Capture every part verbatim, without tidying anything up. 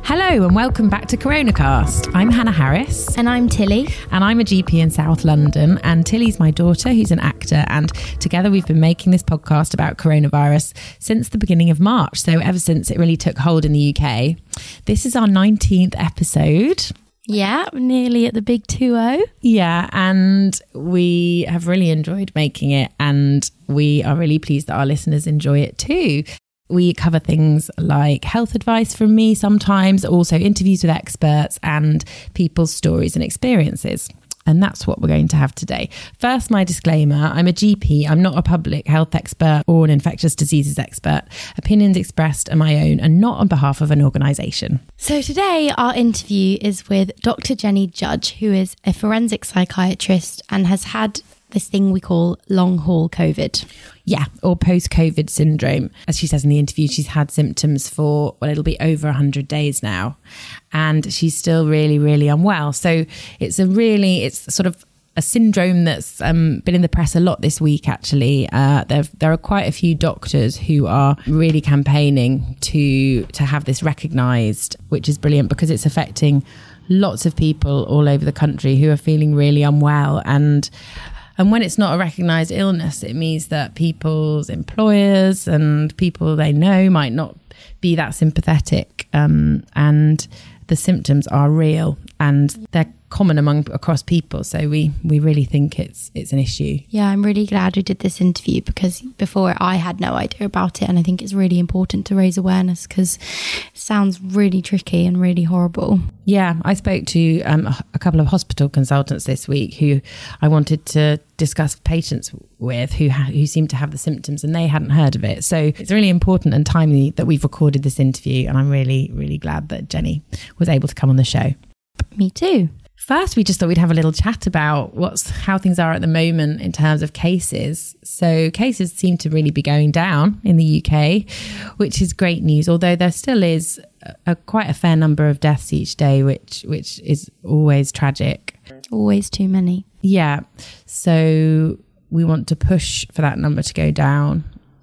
Hello and welcome back to Coronacast. I'm Hannah Harris. And I'm Tilly. And I'm a G P in South London. And Tilly's my daughter, who's an actor. And together we've been making this podcast about coronavirus since the beginning of March. So ever since it really took hold in the U K. This is our nineteenth episode. Yeah, nearly at the big two oh. Yeah, and we have really enjoyed making it. And we are really pleased that our listeners enjoy it too. We cover things like health advice from me sometimes, also interviews with experts and people's stories and experiences. And that's what we're going to have today. First, my disclaimer, I'm a G P. I'm not a public health expert or an infectious diseases expert. Opinions expressed are my own and not on behalf of an organisation. So today our interview is with Doctor Jenny Judge, who is a forensic psychiatrist and has had this thing we call long haul COVID. Yeah, or post-COVID syndrome. As she says in the interview, she's had symptoms for, well, it'll be over one hundred days now. And she's still really, really unwell. So it's a really, it's sort of a syndrome that's um, been in the press a lot this week, actually. Uh, there, there are quite a few doctors who are really campaigning to to have this recognised, which is brilliant because it's affecting lots of people all over the country who are feeling really unwell. And And when it's not a recognised illness, it means that people's employers and people they know might not be that sympathetic. Um, and the symptoms are real and they're common among across people. So we we really think it's it's an issue. Yeah, I'm really glad we did this interview because before I had no idea about it. And I think it's really important to raise awareness because it sounds really tricky and really horrible. Yeah, I spoke to um, a couple of hospital consultants this week who I wanted to discuss patients with who ha- who seemed to have the symptoms and they hadn't heard of it. So it's really important and timely that we've recorded this interview. And I'm really, really glad that Jenny was able to come on the show. Me too. First, we just thought we'd have a little chat about what's how things are at the moment in terms of cases. So cases seem to really be going down in the U K, which is great news, although there still is a, a, quite a fair number of deaths each day, which which is always tragic. Always too many. Yeah. So we want to push for that number to go down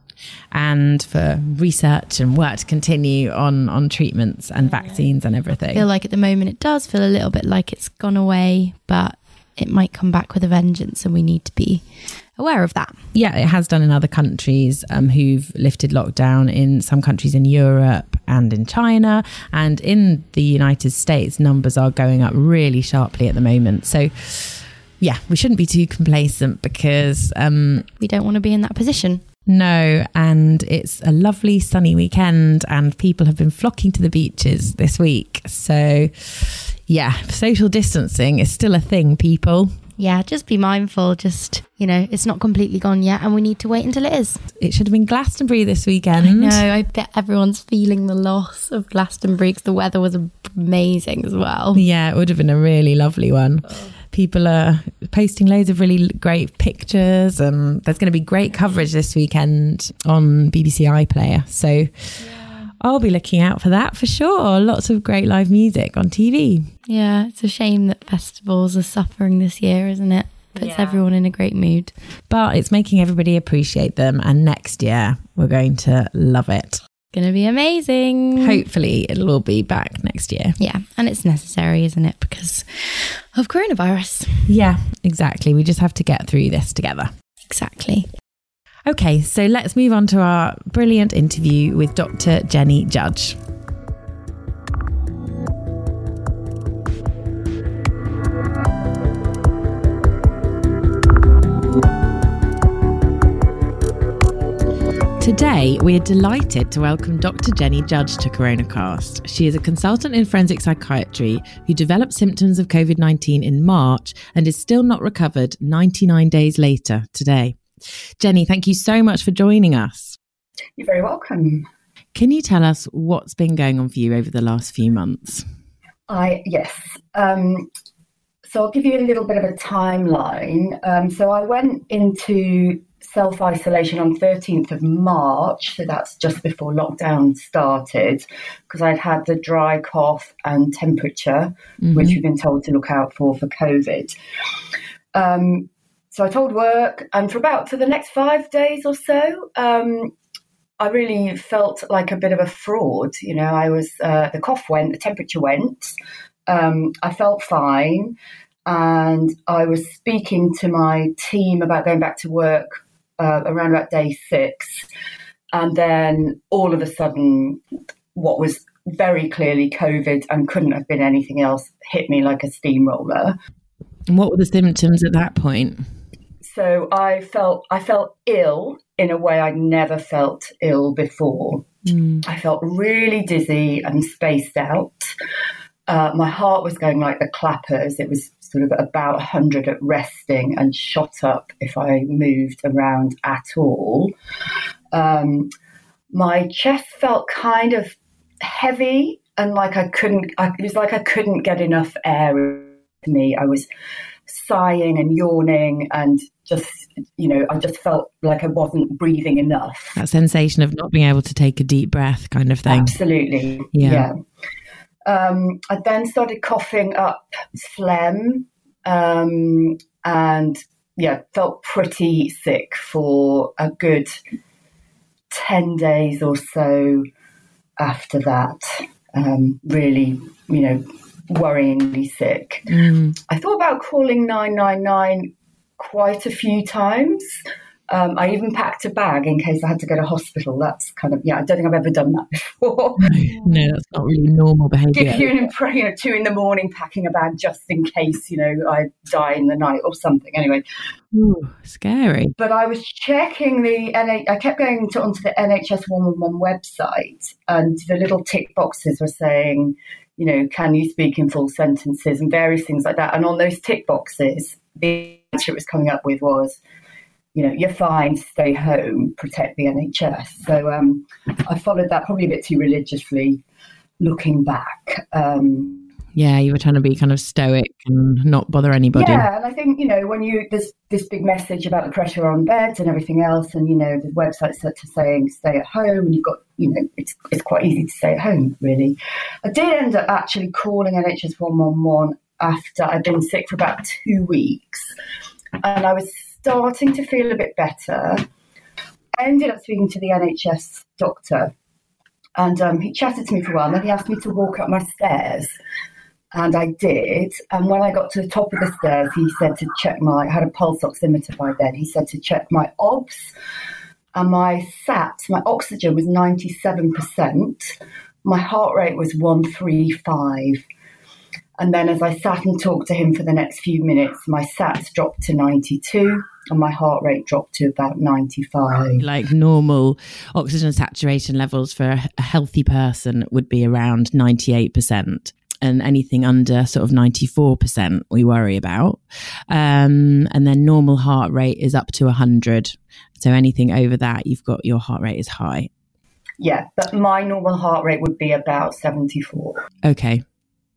and for research and work to continue on, on treatments and vaccines and everything. I feel like at the moment it does feel a little bit like it's gone away, but it might come back with a vengeance and we need to be aware of that. Yeah, it has done in other countries um, who've lifted lockdown, in some countries in Europe and in China, and in the United States, numbers are going up really sharply at the moment. So yeah, we shouldn't be too complacent because um, we don't want to be in that position. No, and it's a lovely sunny weekend and people have been flocking to the beaches this week. So yeah, social distancing is still a thing, people. Yeah, just be mindful. Just, you know, it's not completely gone yet and we need to wait until it is. It should have been Glastonbury this weekend. I know, I bet everyone's feeling the loss of Glastonbury because the weather was amazing as well. Yeah, it would have been a really lovely one. Oh. People are posting loads of really great pictures and there's going to be great coverage this weekend on B B C iPlayer. So yeah. I'll be looking out for that for sure. Lots of great live music on T V. Yeah, it's a shame that festivals are suffering this year, isn't it? Puts yeah. everyone in a great mood. But it's making everybody appreciate them. And next year, we're going to love it. Going to be amazing. Hopefully it'll all be back next year. Yeah, and it's necessary, isn't it, because of coronavirus. Yeah, exactly. We just have to get through this together. Exactly. Okay, so let's move on to our brilliant interview with Doctor Jenny Judge. Today, we are delighted to welcome Doctor Jenny Judge to Coronacast. She is a consultant in forensic psychiatry who developed symptoms of COVID nineteen in March and is still not recovered ninety-nine days later today. Jenny, thank you so much for joining us. You're very welcome. Can you tell us what's been going on for you over the last few months? I yes. Um, so I'll give you a little bit of a timeline. Um, so I went into self-isolation on thirteenth of March, so that's just before lockdown started, because I'd had the dry cough and temperature, mm-hmm. which we've been told to look out for for COVID. Um, so I told work, and for about for the next five days or so, um, I really felt like a bit of a fraud. You know, I was, uh, the cough went, the temperature went, um, I felt fine. And I was speaking to my team about going back to work uh, around about day six. And then all of a sudden, what was very clearly COVID and couldn't have been anything else hit me like a steamroller. And what were the symptoms at that point? So I felt I felt ill in a way I'd never felt ill before. Mm. I felt really dizzy and spaced out. Uh, my heart was going like the clappers. It was sort of about one hundred at resting and shot up if I moved around at all. Um, my chest felt kind of heavy and like I couldn't, I, it was like I couldn't get enough air to me. I was sighing and yawning and just, you know, I just felt like I wasn't breathing enough. That sensation of not being able to take a deep breath kind of thing. Absolutely. Yeah. yeah. Um, I then started coughing up phlegm um, and, yeah, felt pretty sick for a good ten days or so after that. Um, really, you know, worryingly sick. Mm. I thought about calling nine nine nine quite a few times. Um, I even packed a bag in case I had to go to hospital. That's kind of, yeah, I don't think I've ever done that before. No, that's not really normal behaviour. Give you an impression, you know, two in the morning packing a bag just in case, you know, I die in the night or something. Anyway. Ooh, scary. But I was checking the, N H- I kept going to, onto the N H S one one one website and the little tick boxes were saying, you know, can you speak in full sentences and various things like that. And on those tick boxes, the answer it was coming up with was, you know, you're fine, stay home, protect the N H S. So um, I followed that probably a bit too religiously looking back. Um, yeah, you were trying to be kind of stoic and not bother anybody. Yeah, and I think, you know, when you, there's this big message about the pressure on beds and everything else, and, you know, the website's set to saying stay at home, and you've got, you know, it's it's quite easy to stay at home, really. I did end up actually calling N H S one one one after I'd been sick for about two weeks, and I was starting to feel a bit better. I ended up speaking to the N H S doctor, and um, he chatted to me for a while, and then he asked me to walk up my stairs, and I did. And when I got to the top of the stairs, he said to check my, I had a pulse oximeter by then, he said to check my obs, and my S A T, my oxygen was ninety-seven percent, my heart rate was one thirty-five. And then as I sat and talked to him for the next few minutes, my S A T dropped to ninety-two and my heart rate dropped to about ninety-five. Like normal oxygen saturation levels for a healthy person would be around ninety-eight percent. And anything under sort of ninety-four percent we worry about. Um, and then normal heart rate is up to one hundred. So anything over that, you've got your heart rate is high. Yeah, but my normal heart rate would be about seventy-four. Okay.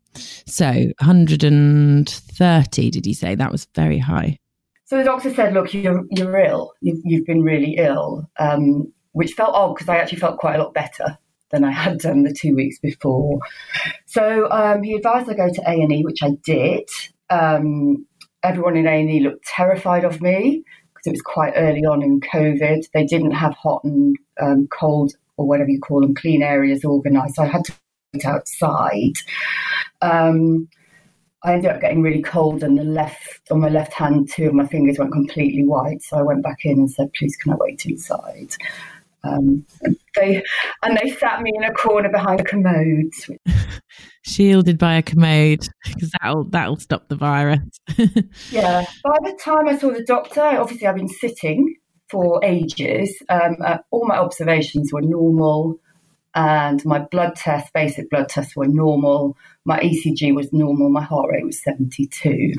So one hundred thirty, did you say? That was very high. So the doctor said, look, you're you're ill. You've, you've been really ill, um, which felt odd because I actually felt quite a lot better than I had done the two weeks before. So um, he advised I go to A and E, which I did. Um, everyone in A and E looked terrified of me because it was quite early on in COVID. They didn't have hot and um, cold, or whatever you call them, clean areas organised. So I had to wait outside. Um, I ended up getting really cold, and the left on my left hand, two of my fingers went completely white. So I went back in and said, please, can I wait inside? Um, and they and they sat me in a corner behind a commode, shielded by a commode, because that'll that'll stop the virus. Yeah. By the time I saw the doctor, obviously I've been sitting for ages. Um, uh, all my observations were normal, and my blood tests, basic blood tests, were normal. My E C G was normal. My heart rate was seventy-two.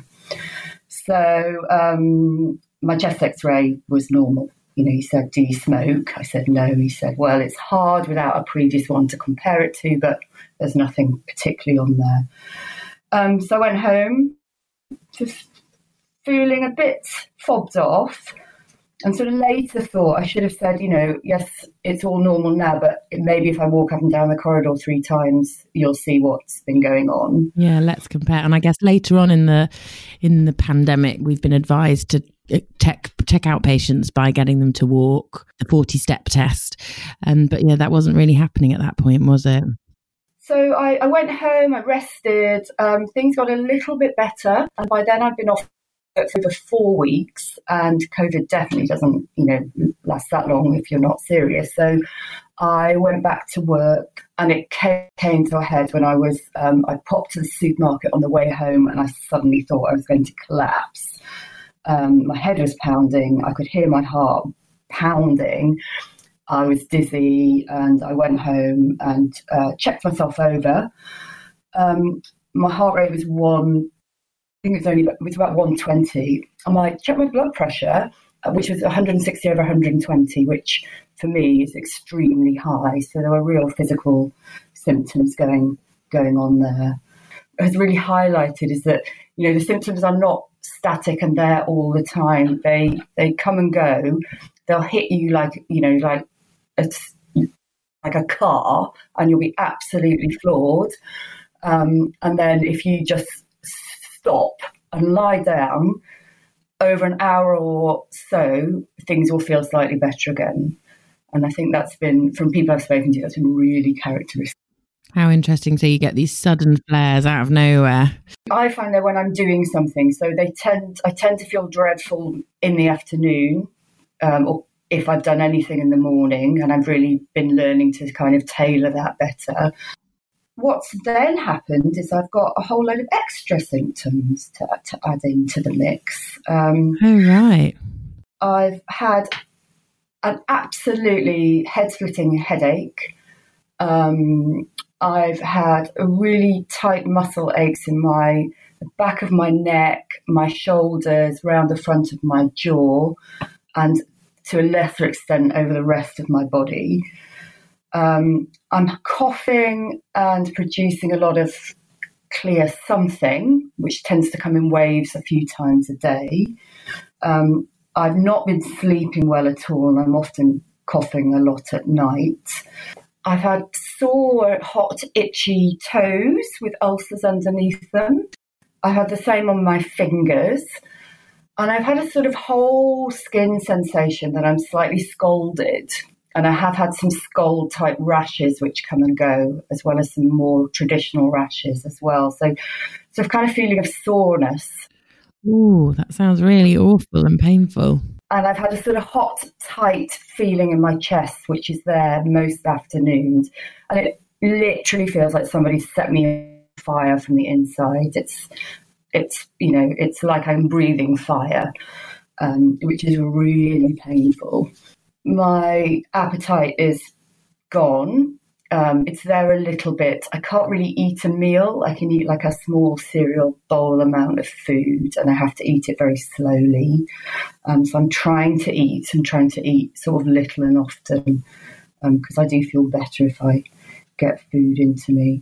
So um, my chest X-ray was normal. You know, he said, do you smoke? I said, no. He said, well, it's hard without a previous one to compare it to, but there's nothing particularly on there. Um, so I went home, just feeling a bit fobbed off. and sort of later thought I should have said, you know, yes, it's all normal now, but maybe if I walk up and down the corridor three times, you'll see what's been going on. Yeah, let's compare. And I guess later on in the in the pandemic, we've been advised to check check out patients by getting them to walk, the forty-step test. Um, but yeah, that wasn't really happening at that point, was it? So I, I went home, I rested, um, things got a little bit better. And by then I'd been off for over four weeks and COVID definitely doesn't, you know, last that long if you're not serious. So I went back to work and it came, came to a head when I was, um, I popped to the supermarket on the way home and I suddenly thought I was going to collapse. Um, my head was pounding. I could hear my heart pounding. I was dizzy and I went home and uh, checked myself over. Um, my heart rate was one, I think it was only, it was about one twenty. And I checked my blood pressure, which was one hundred sixty over one hundred twenty, which for me is extremely high. So there were real physical symptoms going going on there. What has really highlighted is that, you know, the symptoms are not static and there all the time. They they come and go. They'll hit you like, you know, like it's like a car, and you'll be absolutely floored. Um, and then if you just stop and lie down, over an hour or so, things will feel slightly better again. And I think that's been, from people I've spoken to, that's been really characteristic. How interesting. So you get these sudden flares out of nowhere. I find that when I'm doing something, so they tend, I tend to feel dreadful in the afternoon, um, or if I've done anything in the morning, and I've really been learning to kind of tailor that better. What's then happened is I've got a whole load of extra symptoms to, to add into the mix. Um, oh, right. I've had an absolutely head-splitting headache. Um, I've had a really tight muscle aches in my the back of my neck, my shoulders, round the front of my jaw, and to a lesser extent over the rest of my body. Um, I'm coughing and producing a lot of clear something, which tends to come in waves a few times a day. Um, I've not been sleeping well at all, and I'm often coughing a lot at night. I've had sore, hot, itchy toes with ulcers underneath them. I had the same on my fingers. And I've had a sort of whole skin sensation that I'm slightly scalded. And I have had some scald-type rashes which come and go, as well as some more traditional rashes as well. So, sort of kind of feeling of soreness. Ooh, that sounds really awful and painful. And I've had a sort of hot, tight feeling in my chest, which is there most afternoons. And it literally feels like somebody set me on fire from the inside. It's, it's you know, it's like I'm breathing fire, um, which is really painful. My appetite is gone. Um, it's there a little bit. I can't really eat a meal. I can eat like a small cereal bowl amount of food, and I have to eat it very slowly. Um, so I'm trying to eat. I'm trying to eat sort of little and often, because um, I do feel better if I get food into me.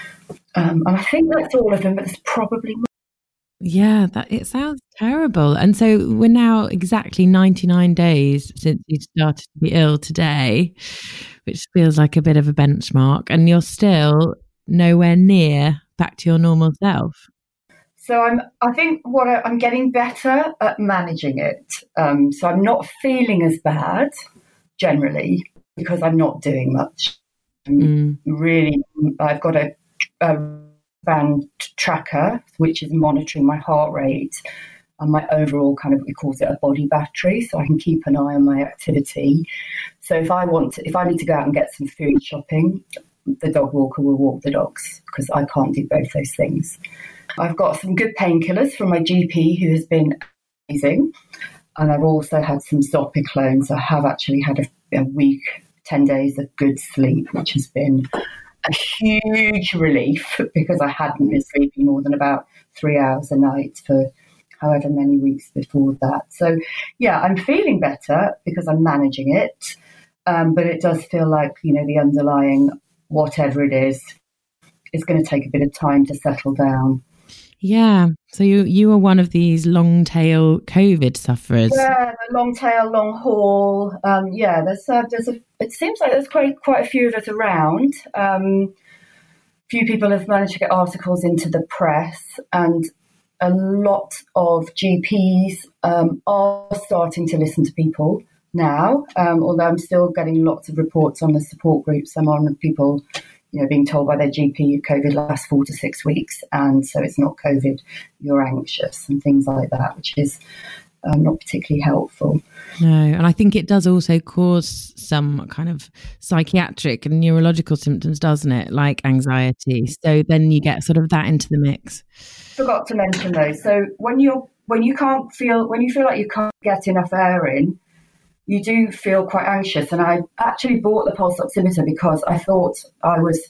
Um, and I think that's all of them, but there's probably more. Yeah, that it sounds terrible. And so we're now exactly ninety-nine days since you started to be ill today, which feels like a bit of a benchmark, and you're still nowhere near back to your normal self. So I'm, I think what I, I'm getting better at managing it. Um, so I'm not feeling as bad generally because I'm not doing much. Mm. Really, I've got a, a band tracker, which is monitoring my heart rate and my overall kind of, we call it a body battery, so I can keep an eye on my activity. So if I want to, if I need to go out and get some food shopping, the dog walker will walk the dogs because I can't do both those things. I've got some good painkillers from my G P who has been amazing. And I've also had some Zopiclone. So I have actually had a, a week, ten days of good sleep, which has been a huge relief because I hadn't been sleeping more than about three hours a night for however many weeks before that. So, yeah, I'm feeling better because I'm managing it. Um, but it does feel like, you know, the underlying whatever it is, is going to take a bit of time to settle down. Yeah. So you you were one of these long tail COVID sufferers. Yeah, the long tail, long haul. Um, yeah, there's uh, there's a. It seems like there's quite quite a few of us around. Um, few people have managed to get articles into the press, and a lot of G Ps um, are starting to listen to people now. Um, although I'm still getting lots of reports on the support groups I'm on of people, you know, being told by their G P COVID lasts four to six weeks, and so it's not COVID, you're anxious and things like that, which is um, not particularly helpful. No, and I think it does also cause some kind of psychiatric and neurological symptoms, doesn't it? Like anxiety. So then you get sort of that into the mix. Forgot to mention though. So when you're when you can't feel when you feel like you can't get enough air in, you do feel quite anxious. And I actually bought the pulse oximeter because I thought I was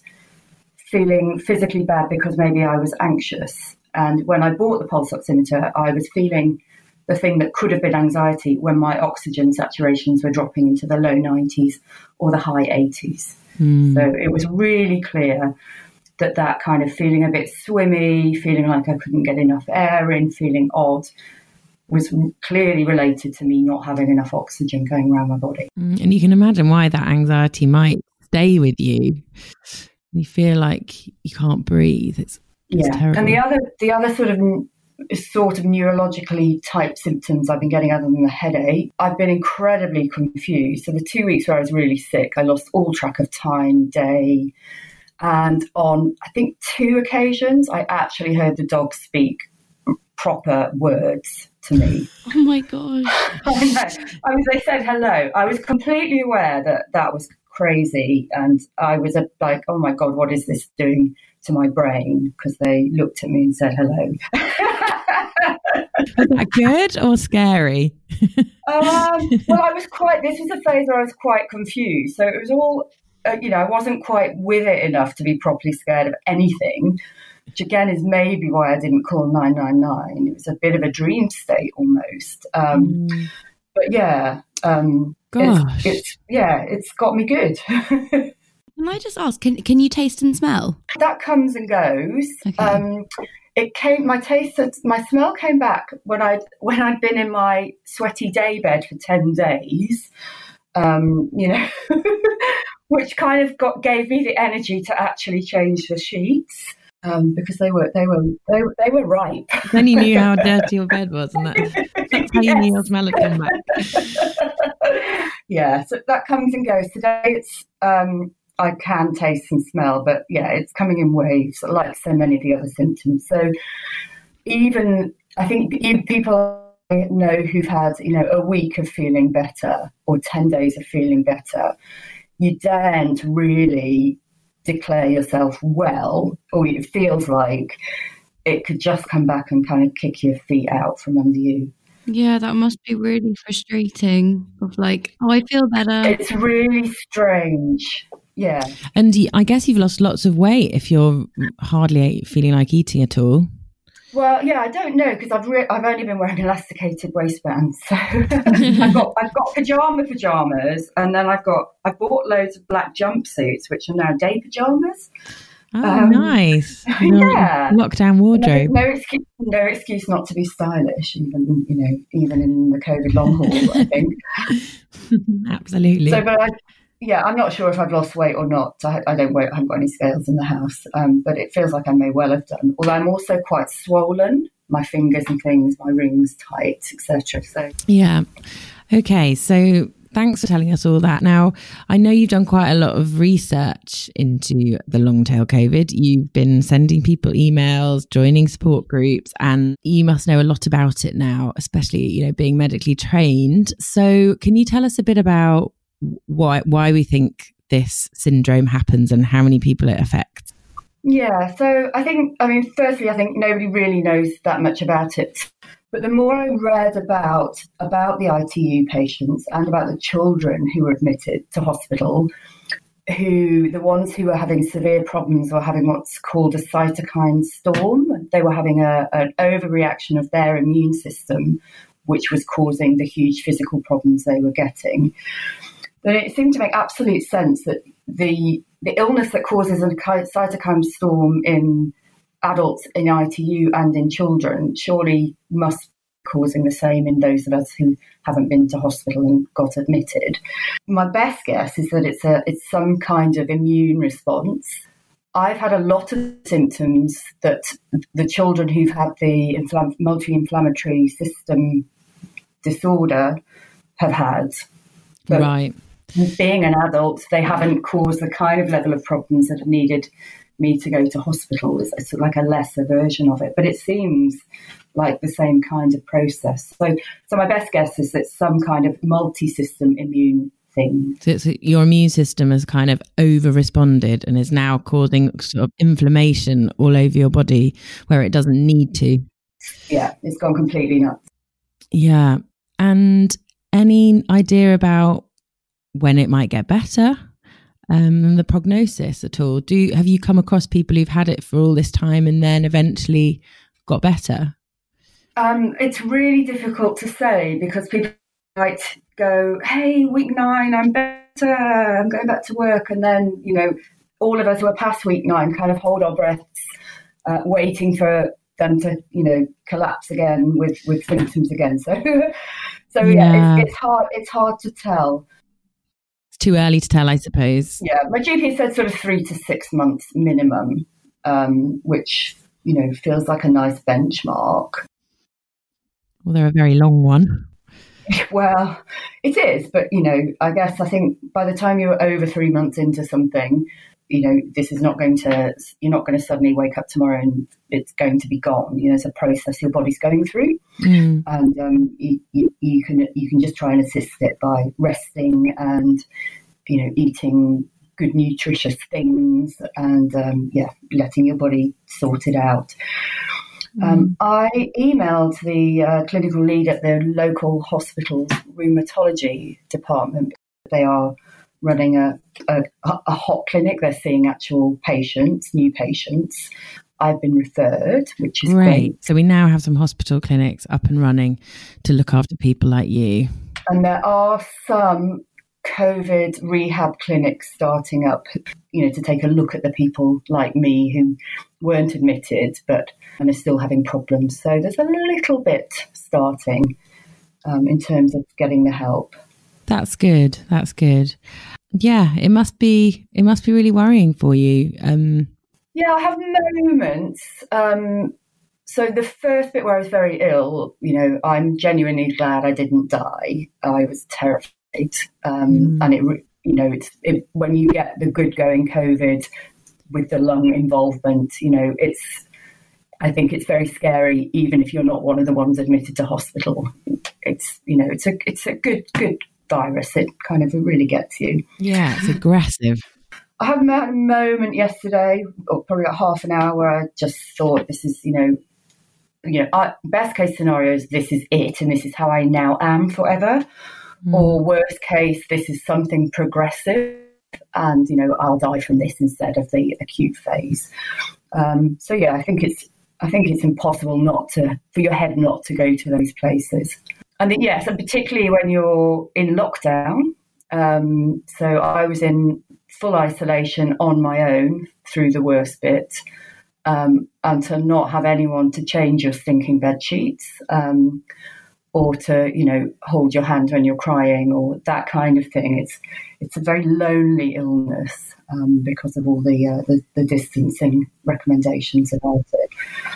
feeling physically bad because maybe I was anxious. And when I bought the pulse oximeter, I was feeling the thing that could have been anxiety when my oxygen saturations were dropping into the low nineties or the high eighties. Mm. So it was really clear that that kind of feeling a bit swimmy, feeling like I couldn't get enough air in, feeling odd, was clearly related to me not having enough oxygen going around my body. And you can imagine why that anxiety might stay with you. You feel like you can't breathe. It's, it's yeah. terrible. And the other, the other sort of sort of neurologically type symptoms I've been getting, other than the headache, I've been incredibly confused. So the two weeks where I was really sick, I lost all track of time, day, and on I think two occasions I actually heard the dog speak proper words to me. Oh my gosh. I know. I mean, they said hello. I was completely aware that that was crazy, and I was like, oh my God, what is this doing to my brain? Because they looked at me and said hello. Was that good or scary? um, well, I was quite, this was a phase where I was quite confused. So it was all, uh, you know, I wasn't quite with it enough to be properly scared of anything, which again is maybe why I didn't call nine nine nine. It was a bit of a dream state almost. Um, mm. But yeah, um, Gosh. It's, it's, yeah, it's got me good. Can I just ask, can can you taste and smell? That comes and goes. Okay. Um, it came, my taste, my smell came back when I'd, when I'd been in my sweaty day bed for ten days, um, you know, which kind of got, gave me the energy to actually change the sheets. Um, because they were they were they, they were ripe. Then you knew how dirty your bed was, and that, that's how you knew your smell had come back. Yeah, so that comes and goes. Today it's um, I can taste and smell, but yeah, it's coming in waves, like so many of the other symptoms. So even I think even people I know who've had you know a week of feeling better or ten days of feeling better, you daren't really declare yourself well, or it feels like it could just come back and kind of kick your feet out from under you. Yeah, that must be really frustrating. Of like, oh, I feel better. It's really strange. Yeah. And I guess you've lost lots of weight if you're hardly feeling like eating at all. Well, yeah, I don't know because I've re- I've only been wearing elasticated waistbands, so I've got I've got pajama pajamas, and then I've got I bought loads of black jumpsuits, which are now day pajamas. Oh, um, nice! Yeah, lockdown wardrobe. No, no excuse, no excuse not to be stylish, even you know, even in the COVID long haul. I think absolutely. So, but I. Yeah, I'm not sure if I've lost weight or not. I, I don't weigh, I haven't got any scales in the house, um, but it feels like I may well have done. Although I'm also quite swollen, my fingers and things, my rings tight, et cetera. So yeah, okay. So thanks for telling us all that. Now I know you've done quite a lot of research into the long tail COVID. You've been sending people emails, joining support groups, and you must know a lot about it now, especially you know being medically trained. So can you tell us a bit about why why we think this syndrome happens and how many people it affects? Yeah, so I think, I mean, firstly, I think nobody really knows that much about it. But the more I read about about the I T U patients and about the children who were admitted to hospital, who the ones who were having severe problems were having what's called a cytokine storm. They were having a, an overreaction of their immune system, which was causing the huge physical problems they were getting. Then it seemed to make absolute sense that the the illness that causes a cytokine storm in adults in I T U and in children surely must be causing the same in those of us who haven't been to hospital and got admitted. My best guess is that it's a it's some kind of immune response. I've had a lot of symptoms that the children who've had the infl- multi-inflammatory system disorder have had. But right. Being an adult, they haven't caused the kind of level of problems that have needed me to go to hospital. It's, it's like a lesser version of it, but it seems like the same kind of process. So, so my best guess is that some kind of multi-system immune thing. So it's, your immune system has kind of over-responded and is now causing sort of inflammation all over your body where it doesn't need to. Yeah, it's gone completely nuts. Yeah. And any idea about when it might get better? Um, and the prognosis at all? Do have you come across people who've had it for all this time and then eventually got better? Um, it's really difficult to say because people might go, hey, week nine, I'm better, I'm going back to work. And then, you know, all of us who are past week nine kind of hold our breaths, uh, waiting for them to, you know, collapse again with, with symptoms again. So, so yeah, yeah it's, it's hard. It's hard to tell. It's too early to tell, I suppose. Yeah, my G P said sort of three to six months minimum, um, which, you know, feels like a nice benchmark. Well, they're a very long one. Well, it is, but, you know, I guess I think by the time you're over three months into something, you know, this is not going to, you're not going to suddenly wake up tomorrow and it's going to be gone. You know, it's a process your body's going through. Mm. And um, you, you, you can you can just try and assist it by resting and, you know, eating good nutritious things and, um, yeah, letting your body sort it out. Mm. Um, I emailed the uh, clinical lead at the local hospital's rheumatology department. They are running a, a, a hot clinic. They're seeing actual patients, new patients. I've been referred, which is great. great. So we now have some hospital clinics up and running to look after people like you. And there are some COVID rehab clinics starting up, you know, to take a look at the people like me who weren't admitted but and are still having problems. So there's a little bit starting um, in terms of getting the help. That's good. That's good. Yeah, it must be. It must be really worrying for you. Um, yeah, I have moments. Um, so the first bit where I was very ill, you know, I'm genuinely glad I didn't die. I was terrified, um, mm. and it, you know, it's it, when you get the good going COVID with the lung involvement, you know, it's. I think it's very scary, even if you're not one of the ones admitted to hospital. It's, you know, it's a it's a good good. virus. It kind of really gets you. Yeah, it's aggressive. I had a moment yesterday, or probably about half an hour, where I just thought, this is, you know, you know, I, best case scenario is this is it, and this is how I now am forever. Mm. Or worst case, this is something progressive, and you know, I'll die from this instead of the acute phase. Um, so yeah, I think it's I think it's impossible not to for your head not to go to those places. And yes, and particularly when you're in lockdown. Um, so I was in full isolation on my own through the worst bit, um, and to not have anyone to change your stinking bed sheets, um, or to, you know, hold your hand when you're crying, or that kind of thing. It's it's a very lonely illness um, because of all the, uh, the the distancing recommendations about it.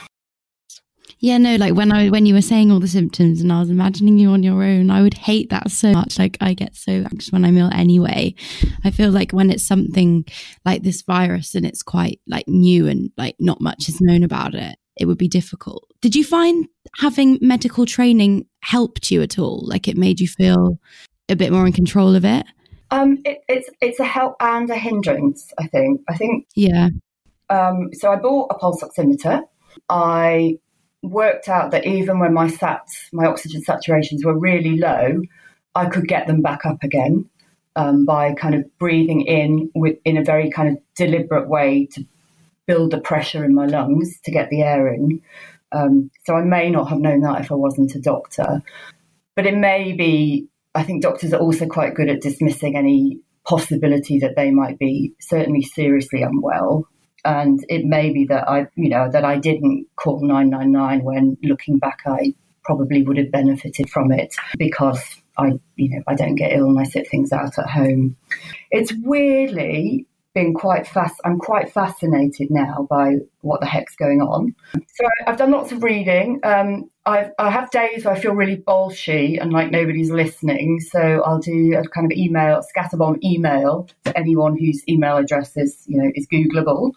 Yeah, no, like when I when you were saying all the symptoms and I was imagining you on your own, I would hate that so much. Like I get so anxious when I'm ill anyway. I feel like when it's something like this virus and it's quite like new and like not much is known about it, it would be difficult. Did you find having medical training helped you at all? Like it made you feel a bit more in control of it? Um, it, it's it's a help and a hindrance, I think. I think. Yeah. Um, so I bought a pulse oximeter. I worked out that even when my sats, my oxygen saturations were really low, I could get them back up again um, by kind of breathing in with in a very kind of deliberate way to build the pressure in my lungs to get the air in. Um, so I may not have known that if I wasn't a doctor, but it may be, I think doctors are also quite good at dismissing any possibility that they might be certainly seriously unwell. And it may be that I, you know, that I didn't call nine nine nine when, looking back, I probably would have benefited from it, because I, you know, I don't get ill and I sit things out at home. It's weirdly been quite fast. I'm quite fascinated now by what the heck's going on. So I've done lots of reading. Um, I've, I have days where I feel really bolshy and like nobody's listening. So I'll do a kind of email, scatterbomb email to anyone whose email address is, you know, is Googleable.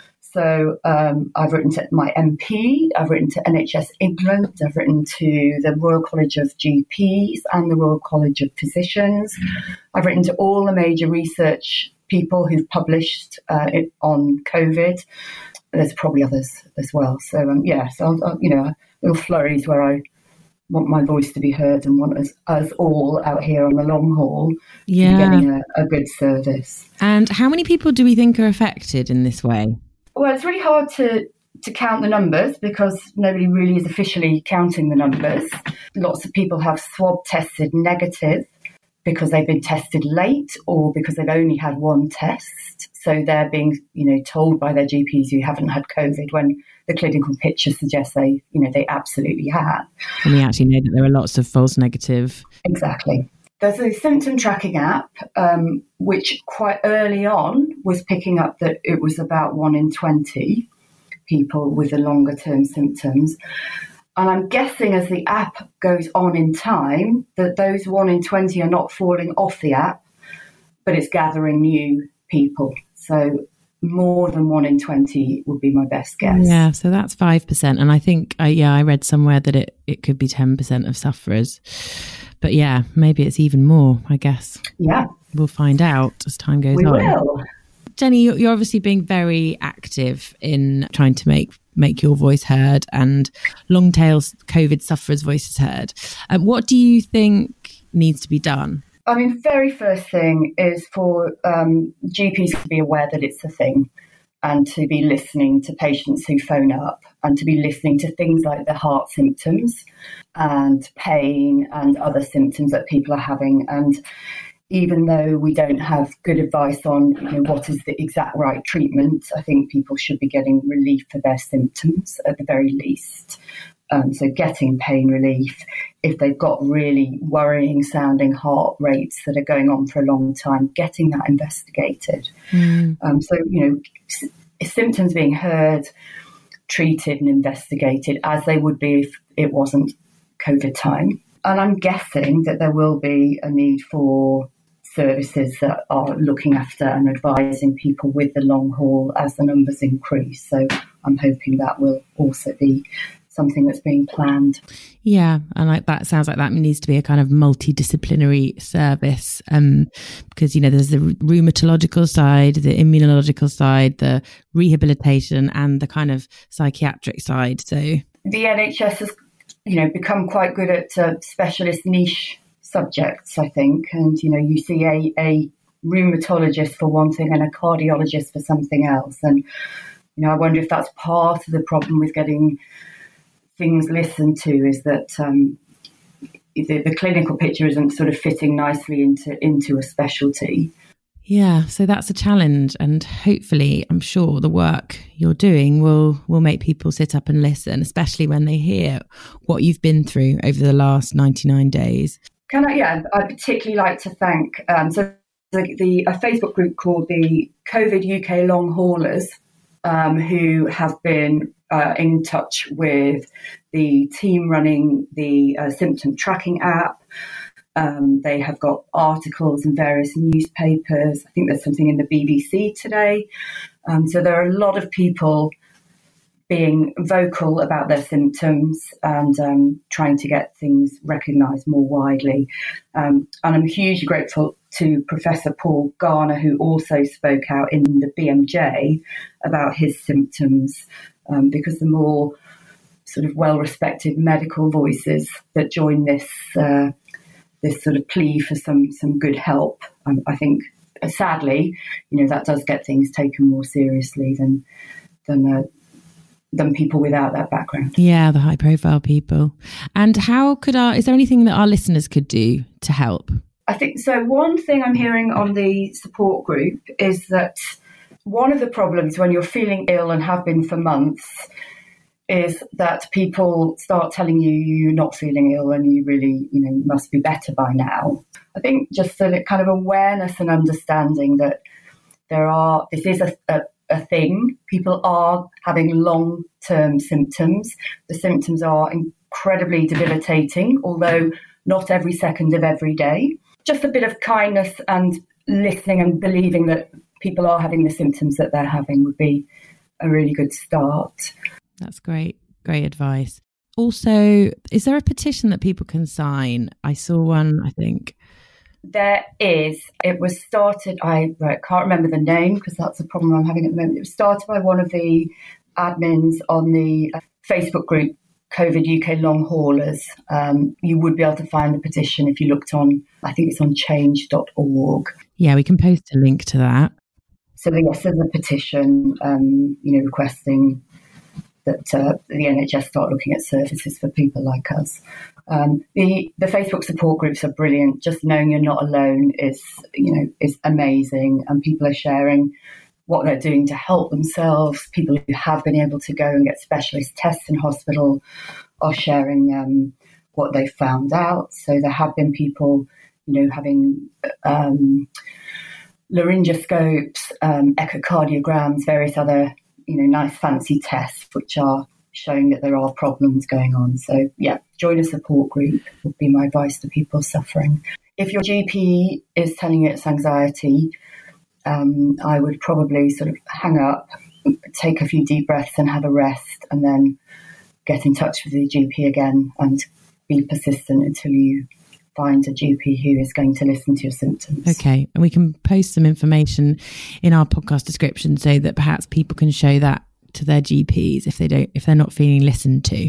So um, I've written to my M P, I've written to N H S England, I've written to the Royal College of G Ps and the Royal College of Physicians. I've written to all the major research people who've published uh, it on COVID. There's probably others as well. So um, yeah, so I'll, I'll, you know, little flurries where I want my voice to be heard and want us, us all out here on the long haul yeah. to be getting a, a good service. And how many people do we think are affected in this way? Well, it's really hard to, to count the numbers because nobody really is officially counting the numbers. Lots of people have swab tested negative because they've been tested late or because they've only had one test. So they're being, you know, told by their G Ps who haven't had COVID when the clinical picture suggests they, you know, they absolutely have. And we actually know that there are lots of false negative. Exactly. There's a symptom tracking app, um, which quite early on was picking up that it was about one in twenty people with the longer term symptoms. And I'm guessing as the app goes on in time, that those one in twenty are not falling off the app, but it's gathering new people. So more than one in twenty would be my best guess. Yeah, so that's five percent. And I think, uh, yeah, I read somewhere that it, it could be ten percent of sufferers. But yeah, maybe it's even more, I guess. Yeah. We'll find out as time goes we on. We will. Jenny, you're obviously being very active in trying to make make your voice heard and long tail COVID sufferers' voices heard. Um, what do you think needs to be done? I mean, very first thing is for um, G Ps to be aware that it's a thing and to be listening to patients who phone up and to be listening to things like the heart symptoms and pain and other symptoms that people are having. And even though we don't have good advice on, you know, what is the exact right treatment, I think people should be getting relief for their symptoms at the very least. Um, so getting pain relief, if they've got really worrying sounding heart rates that are going on for a long time, getting that investigated. Mm. Um, so, you know, s- symptoms being heard, treated and investigated as they would be if it wasn't COVID time. And I'm guessing that there will be a need for services that are looking after and advising people with the long haul as the numbers increase. So I'm hoping that will also be something that's being planned. Yeah, and like that sounds like that needs to be a kind of multidisciplinary service, um, because, you know, there's the rheumatological side, the immunological side, the rehabilitation and the kind of psychiatric side. So the N H S has, you know, become quite good at uh, specialist niche subjects, I think. And, you know, you see a, a rheumatologist for one thing and a cardiologist for something else. And, you know, I wonder if that's part of the problem with getting things listened to, is that um, the, the clinical picture isn't sort of fitting nicely into into a specialty. Yeah, so that's a challenge, and hopefully, I'm sure the work you're doing will will make people sit up and listen, especially when they hear what you've been through over the last ninety-nine days. Can I? Yeah, I'd particularly like to thank um, so the, the a Facebook group called the COVID U K Long Haulers, um, who have been uh, in touch with the team running the uh, symptom tracking app. Um, they have got articles in various newspapers. I think there's something in the B B C today. Um, so there are a lot of people being vocal about their symptoms and um, trying to get things recognised more widely. Um, and I'm hugely grateful to Professor Paul Garner, who also spoke out in the B M J about his symptoms, um, because the more sort of well-respected medical voices that join this uh, this sort of plea for some some good help, um, I think, uh, sadly, you know, that does get things taken more seriously than than uh, than people without that background. Yeah, the high profile people. And how could our, is there anything that our listeners could do to help? I think so. One thing I'm hearing on the support group is that one of the problems when you're feeling ill and have been for months is that people start telling you you're not feeling ill and you really, you know, must be better by now. I think just the kind of awareness and understanding that there are, this is a, a, a thing. People are having long-term symptoms. The symptoms are incredibly debilitating, although not every second of every day. Just a bit of kindness and listening and believing that people are having the symptoms that they're having would be a really good start. That's great. Great advice. Also, is there a petition that people can sign? I saw one, I think. There is. It was started, I right, can't remember the name because that's the problem I'm having at the moment. It was started by one of the admins on the Facebook group, COVID U K Long Haulers. Um, you would be able to find the petition if you looked on, I think it's on change dot org. Yeah, we can post a link to that. So yes, there's a petition, um, you know, requesting that uh, the N H S start looking at services for people like us. Um, the the Facebook support groups are brilliant. Just knowing you're not alone is, you know, is amazing, and people are sharing what they're doing to help themselves. People who have been able to go and get specialist tests in hospital are sharing um, what they found out. So there have been people, you know, having um, laryngoscopes, um, echocardiograms, various other, you know, nice fancy tests which are showing that there are problems going on. So yeah, join a support group would be my advice to people suffering. If your G P is telling you it's anxiety, um, I would probably sort of hang up, take a few deep breaths and have a rest, and then get in touch with the G P again and be persistent until you find a G P who is going to listen to your symptoms. Okay, and we can post some information in our podcast description so that perhaps people can show that to their G Ps if they don't, if they're not feeling listened to,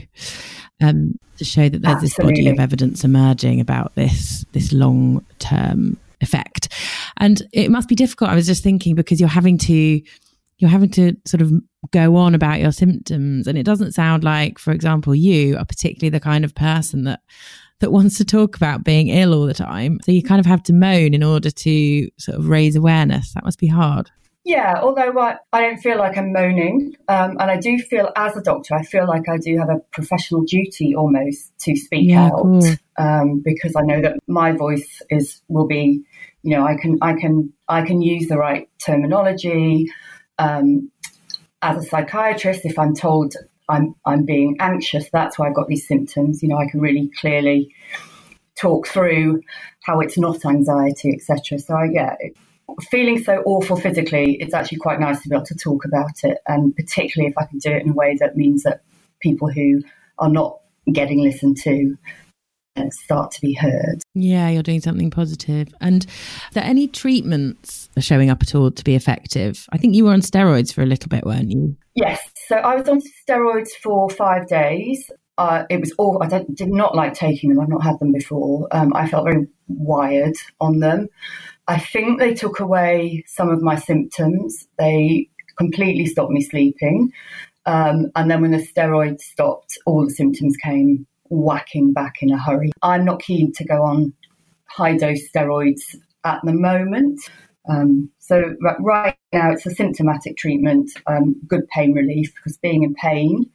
um, to show that there's Absolutely. This body of evidence emerging about this this long term effect. And it must be difficult. I was just thinking, because you're having to you're having to sort of go on about your symptoms, and it doesn't sound like, for example, you are particularly the kind of person that that wants to talk about being ill all the time. So you kind of have to moan in order to sort of raise awareness. That must be hard. Yeah, although I, I don't feel like I'm moaning, um, and I do feel, as a doctor, I feel like I do have a professional duty almost to speak Yeah, out, cool. um, because I know that my voice is will be, you know, I can I can I can use the right terminology. Um, as a psychiatrist, if I'm told I'm I'm being anxious, that's why I've got these symptoms. You know, I can really clearly talk through how it's not anxiety, et cetera. So I, yeah. It, feeling so awful physically, it's actually quite nice to be able to talk about it, and particularly if I can do it in a way that means that people who are not getting listened to uh, start to be heard. Yeah, you're doing something positive. And are there any treatments showing up at all to be effective? I think you were on steroids for a little bit, weren't you? Yes, so I was on steroids for five days. Uh, it was all, I don't, did not like taking them. I've not had them before. Um, I felt very wired on them. I think they took away some of my symptoms. They completely stopped me sleeping. Um, and then when the steroids stopped, all the symptoms came whacking back in a hurry. I'm not keen to go on high dose steroids at the moment. Um, so right now it's a symptomatic treatment, um, good pain relief, because being in pain,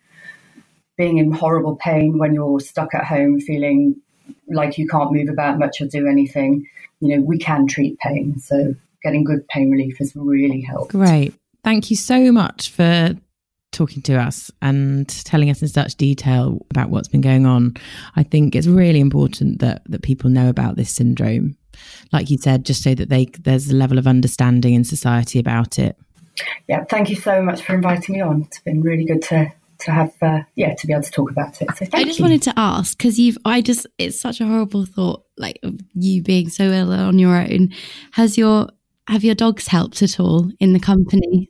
being in horrible pain when you're stuck at home feeling like you can't move about much or do anything, you know, we can treat pain. So getting good pain relief has really helped. Great. Thank you so much for talking to us and telling us in such detail about what's been going on. I think it's really important that that people know about this syndrome, like you said, just so that they there's a level of understanding in society about it. Yeah, thank you so much for inviting me on. It's been really good to to have, uh, yeah, to be able to talk about it. So thank I just you. wanted to ask, because you've, I just, it's such a horrible thought, like of you being so ill on your own. Has your, have your dogs helped at all in the company?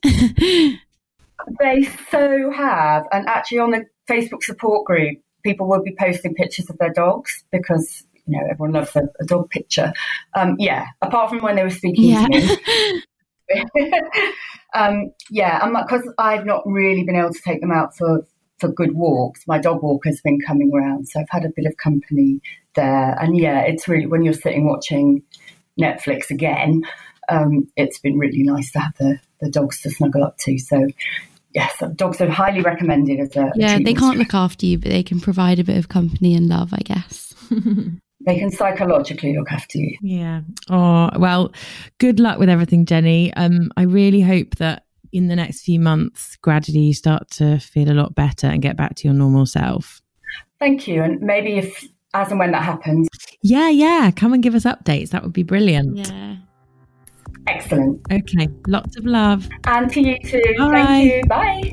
They so have. And actually on the Facebook support group, people will be posting pictures of their dogs because, you know, everyone loves a, a dog picture. Um, yeah, apart from when they were speaking Yeah. to me. um, yeah, because I've not really been able to take them out for, for good walks. My dog walker's been coming around, so I've had a bit of company there. And yeah, it's really, when you're sitting watching Netflix again, um, it's been really nice to have the, the dogs to snuggle up to. So yes, dogs are highly recommended as a yeah. a they can't look after you, but they can provide a bit of company and love, I guess. They can psychologically look after you. Yeah. Oh, well, good luck with everything, Jenny. Um, I really hope that in the next few months, gradually you start to feel a lot better and get back to your normal self. Thank you. And maybe if, as and when that happens. Yeah, yeah. Come and give us updates. That would be brilliant. Yeah. Excellent. Okay. Lots of love. And to you too. Bye. Thank you. Bye.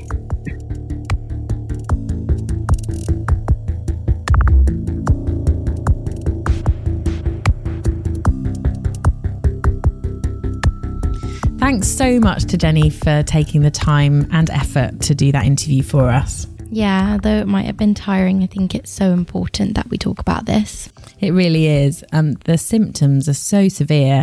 Thanks so much to Jenny for taking the time and effort to do that interview for us. Yeah, though it might have been tiring, I think it's so important that we talk about this. It really is. Um, the symptoms are so severe,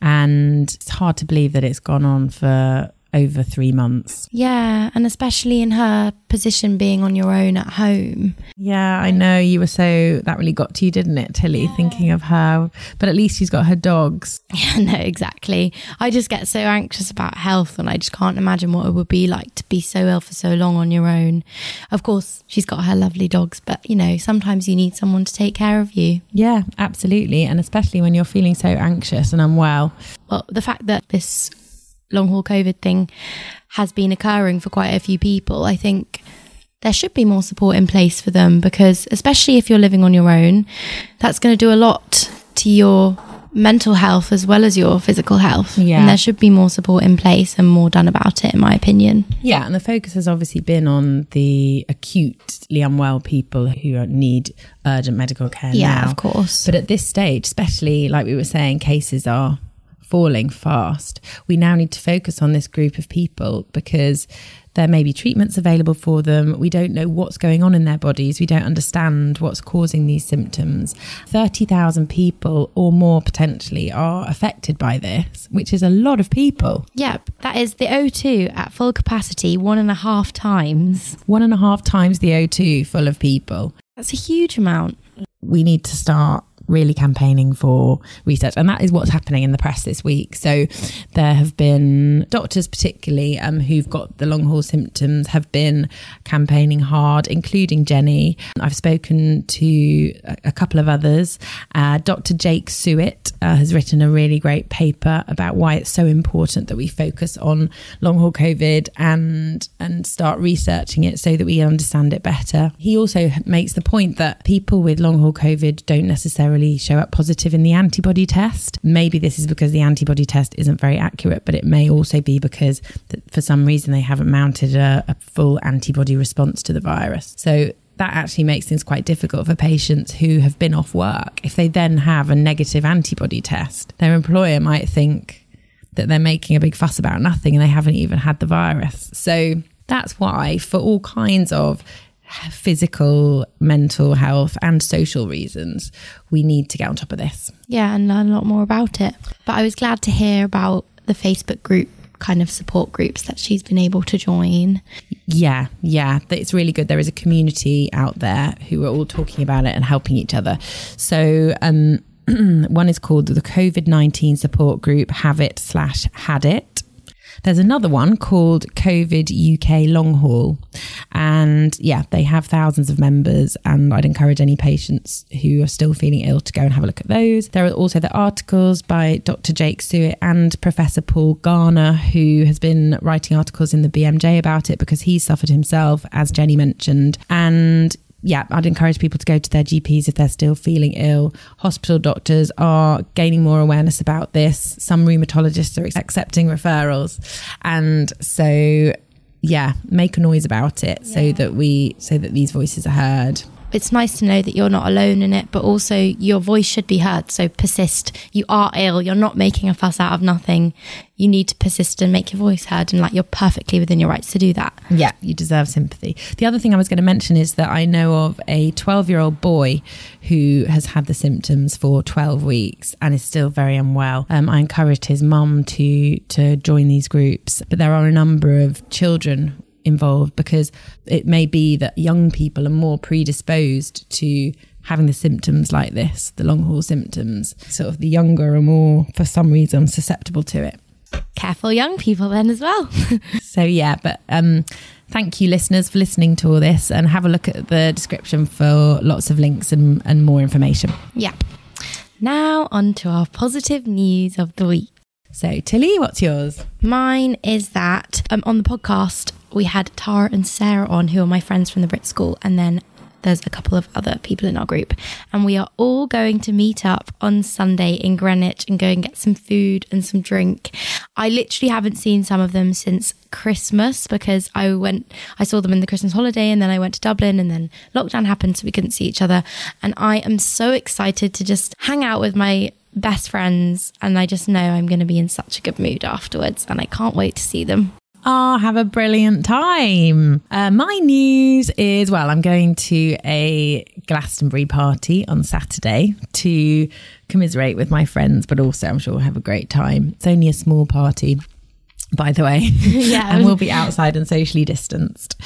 and it's hard to believe that it's gone on for over three months. Yeah, and especially in her position being on your own at home. Yeah, I know. You were so, that really got to you, didn't it, Tilly, yeah. Thinking of her. But at least she's got her dogs. Yeah, no, exactly. I just get so anxious about health, and I just can't imagine what it would be like to be so ill for so long on your own. Of course, she's got her lovely dogs, but, you know, sometimes you need someone to take care of you. Yeah, absolutely. And especially when you're feeling so anxious and unwell. Well, the fact that this long haul COVID thing has been occurring for quite a few people, I think there should be more support in place for them, because especially if you're living on your own, that's going to do a lot to your mental health as well as your physical health. Yeah. And there should be more support in place and more done about it, in my opinion. Yeah, and the focus has obviously been on the acutely unwell people who need urgent medical care yeah, now. Of course. But at this stage, especially like we were saying, cases are falling fast. We now need to focus on this group of people because there may be treatments available for them. We don't know what's going on in their bodies. We don't understand what's causing these symptoms. thirty thousand people or more potentially are affected by this, which is a lot of people. Yep, that is the O two at full capacity, one and a half times. One and a half times the O two full of people. That's a huge amount. We need to start really campaigning for research, and that is what's happening in the press this week. So there have been doctors particularly um, who've got the long haul symptoms have been campaigning hard, including Jenny. I've spoken to a, a couple of others. uh, Doctor Jake Suet uh, has written a really great paper about why it's so important that we focus on long haul COVID and and start researching it so that we understand it better. He also makes the point that people with long haul COVID don't necessarily show up positive in the antibody test. Maybe this is because the antibody test isn't very accurate, but it may also be because th- for some reason they haven't mounted a, a full antibody response to the virus. So that actually makes things quite difficult for patients who have been off work. If they then have a negative antibody test, their employer might think that they're making a big fuss about nothing and they haven't even had the virus. So that's why, for all kinds of physical, mental health and social reasons, we need to get on top of this. Yeah, and learn a lot more about it. But I was glad to hear about the Facebook group kind of support groups that she's been able to join. Yeah, yeah, it's really good. There is a community out there who are all talking about it and helping each other. So um, one is called the COVID nineteen support group, Have It slash Had It. There's another one called COVID U K Long Haul. And yeah, they have thousands of members, and I'd encourage any patients who are still feeling ill to go and have a look at those. There are also the articles by Doctor Jake Suet and Professor Paul Garner, who has been writing articles in the B M J about it because he suffered himself, as Jenny mentioned. And yeah, I'd encourage people to go to their G Ps if they're still feeling ill. Hospital doctors are gaining more awareness about this. Some rheumatologists are accepting referrals. And so, yeah, make a noise about it yeah. so that we, so that these voices are heard. It's nice to know that you're not alone in it, but also your voice should be heard. So persist. You are ill. You're not making a fuss out of nothing. You need to persist and make your voice heard, and like you're perfectly within your rights to do that. Yeah, you deserve sympathy. The other thing I was going to mention is that I know of a twelve-year-old boy who has had the symptoms for twelve weeks and is still very unwell. Um, I encouraged his mum to to join these groups, but there are a number of children involved because it may be that young people are more predisposed to having the symptoms like this, the long haul symptoms. Sort of the younger are more, for some reason, susceptible to it. Careful young people then as well. So yeah, but um, thank you listeners for listening to all this, and have a look at the description for lots of links and, and more information. Yeah. Now on to our positive news of the week. So Tilly, what's yours? Mine is that um, on the podcast, we had Tara and Sarah on, who are my friends from the Brit School, and then there's a couple of other people in our group, and we are all going to meet up on Sunday in Greenwich and go and get some food and some drink. I literally haven't seen some of them since Christmas, because I went, I saw them in the Christmas holiday, and then I went to Dublin, and then lockdown happened, so we couldn't see each other. And I am so excited to just hang out with my best friends, and I just know I'm going to be in such a good mood afterwards, and I can't wait to see them. Oh, have a brilliant time. Uh, my news is, well, I'm going to a Glastonbury party on Saturday to commiserate with my friends, but also I'm sure we'll have a great time. It's only a small party, by the way. Yeah. And we'll be outside and socially distanced.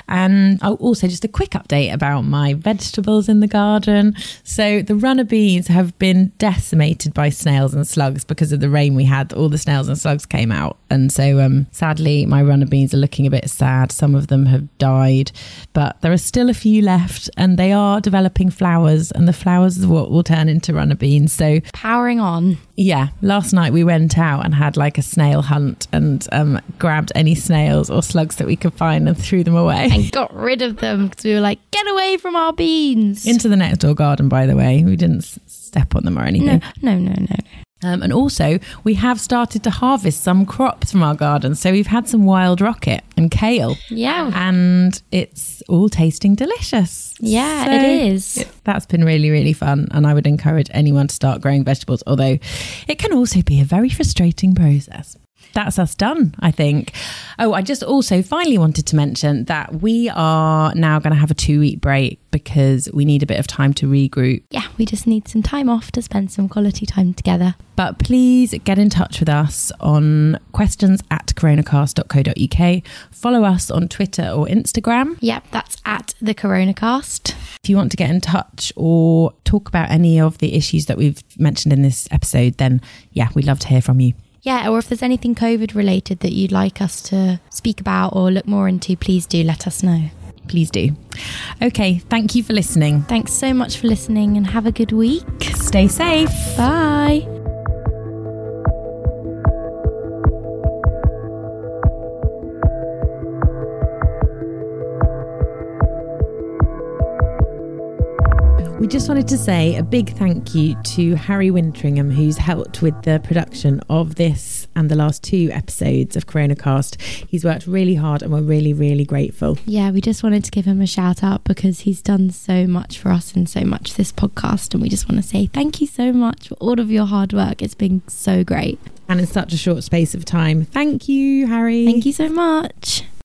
And oh, also just a quick update about my vegetables in the garden. So the runner beans have been decimated by snails and slugs because of the rain we had. All the snails and slugs came out. And so um, sadly, my runner beans are looking a bit sad. Some of them have died, but there are still a few left, and they are developing flowers, and the flowers is what will turn into runner beans. So powering on. Yeah. Last night we went out and had like a snail hunt, and um, grabbed any snails or slugs that we could find and threw them away. And got rid of them because we were like, get away from our beans. Into the next door garden, by the way. We didn't s- step on them or anything. No, no, no, no. Um, and also, we have started to harvest some crops from our garden. So we've had some wild rocket and kale. Yeah. And it's all tasting delicious. Yeah, so it is. It, that's been really, really fun. And I would encourage anyone to start growing vegetables, although it can also be a very frustrating process. That's us done, I think. Oh, I just also finally wanted to mention that we are now going to have a two-week break because we need a bit of time to regroup. Yeah, we just need some time off to spend some quality time together. But please get in touch with us on questions at coronacast dot co dot uk. Follow us on Twitter or Instagram. Yep, that's at the Coronacast. If you want to get in touch or talk about any of the issues that we've mentioned in this episode, then yeah, we'd love to hear from you. Yeah, or if there's anything COVID related that you'd like us to speak about or look more into, please do let us know. Please do. Okay, thank you for listening. Thanks so much for listening, and have a good week. Stay safe. Bye. We just wanted to say a big thank you to Harry Wintringham, who's helped with the production of this and the last two episodes of Coronacast. He's worked really hard and we're really, really grateful. Yeah, we just wanted to give him a shout out because he's done so much for us and so much this podcast. And we just want to say thank you so much for all of your hard work. It's been so great. And in such a short space of time. Thank you, Harry. Thank you so much.